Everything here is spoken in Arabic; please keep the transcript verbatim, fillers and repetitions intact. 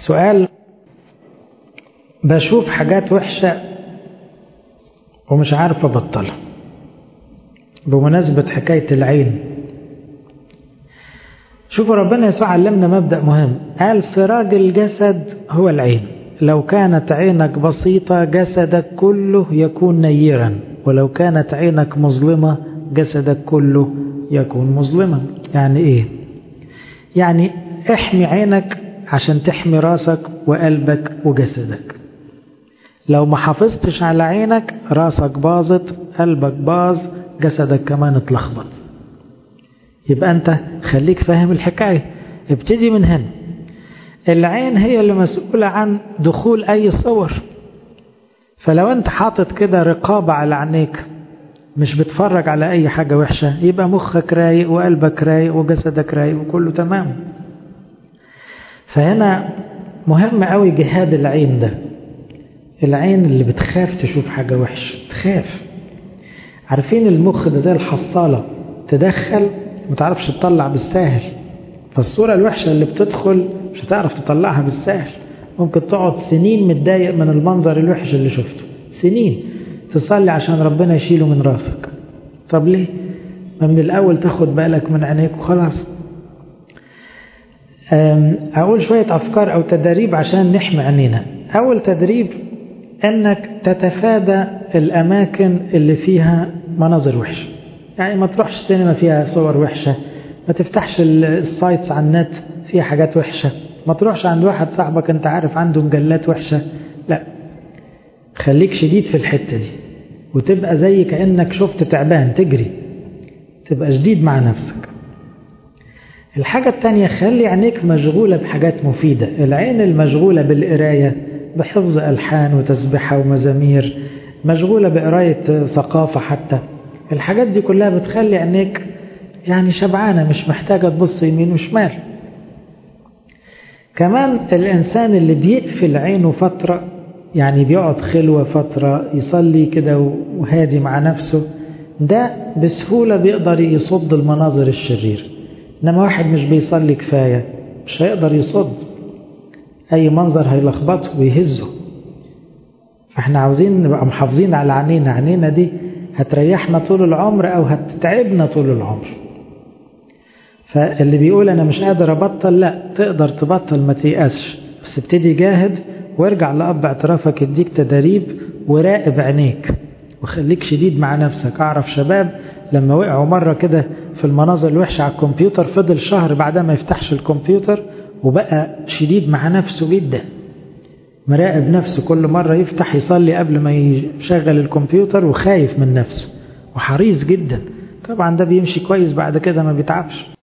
سؤال: بشوف حاجات وحشة ومش عارف أبطلها. بمناسبة حكاية العين، شوفوا ربنا يسوع علمنا مبدأ مهم، قال سراج الجسد هو العين، لو كانت عينك بسيطة جسدك كله يكون نيرا، ولو كانت عينك مظلمة جسدك كله يكون مظلما. يعني ايه؟ يعني احمي عينك عشان تحمي راسك وقلبك وجسدك. لو ما حافظتش على عينك راسك باظت، قلبك باظ، جسدك كمان اتلخبط. يبقى انت خليك فاهم الحكاية. ابتدي من هنا. العين هي اللي مسؤولة عن دخول اي صور، فلو انت حاطط كده رقابة على عينيك مش بتفرج على اي حاجة وحشة، يبقى مخك رايق وقلبك رايق وجسدك رايق وكله تمام. فهنا مهم قوي جهاد العين ده. العين اللي بتخاف تشوف حاجة وحشة، تخاف. عارفين المخ ده زي الحصالة، تدخل متعرفش تطلع بالساهل، فالصورة الوحشة اللي بتدخل مش هتعرف تطلعها بالساهل. ممكن تقعد سنين متضايق من المنظر الوحش اللي شفته، سنين تصلي عشان ربنا يشيله من راسك. طب ليه؟ ما من الأول تاخد بالك من عينيك وخلاص. أقول شوية أفكار أو تدريب عشان نحمي عينينا. أول تدريب أنك تتفادى الأماكن اللي فيها مناظر وحشة. يعني ما تروحش سينما فيها صور وحشة، ما تفتحش السايتس على النت فيها حاجات وحشة، ما تروحش عند واحد صاحبك انت عارف عنده مجلات وحشة. لا، خليك شديد في الحتة دي وتبقى زي كأنك شفت تعبان تجري، تبقى شديد مع نفسك. الحاجة التانية، خلي عينيك مشغولة بحاجات مفيدة. العين المشغولة بالقراية، بحفظ ألحان وتسبحة ومزامير، مشغولة بقراية ثقافة حتى، الحاجات دي كلها بتخلي عينيك يعني شبعانة، مش محتاجة تبص يمين وشمال. كمان الإنسان اللي بيقفل عينه فترة، يعني بيقعد خلوة فترة يصلي كده وهادي مع نفسه، ده بسهولة بيقدر يصد المناظر الشريرة. إنما واحد مش بيصلي كفاية مش هيقدر يصد، أي منظر هيلخبطه ويهزه. فاحنا عاوزين نبقى محافظين على عينينا. عينينا دي هتريحنا طول العمر أو هتتعبنا طول العمر. فاللي بيقول أنا مش قادر أبطل، لا، تقدر تبطل، ما تيأسش، بس ابتدي جاهد وارجع لأب اعترافك يديك تدريب وراقب عينيك وخليك شديد مع نفسك. أعرف شباب لما وقعوا مرة كده في المناظر الوحشة على الكمبيوتر فضل شهر بعدها ما يفتحش الكمبيوتر، وبقى شديد مع نفسه جدا، مراقب نفسه، كل مرة يفتح يصلي قبل ما يشغل الكمبيوتر وخايف من نفسه وحريص جدا. طبعا ده بيمشي كويس بعد كده، ما بيتعبش.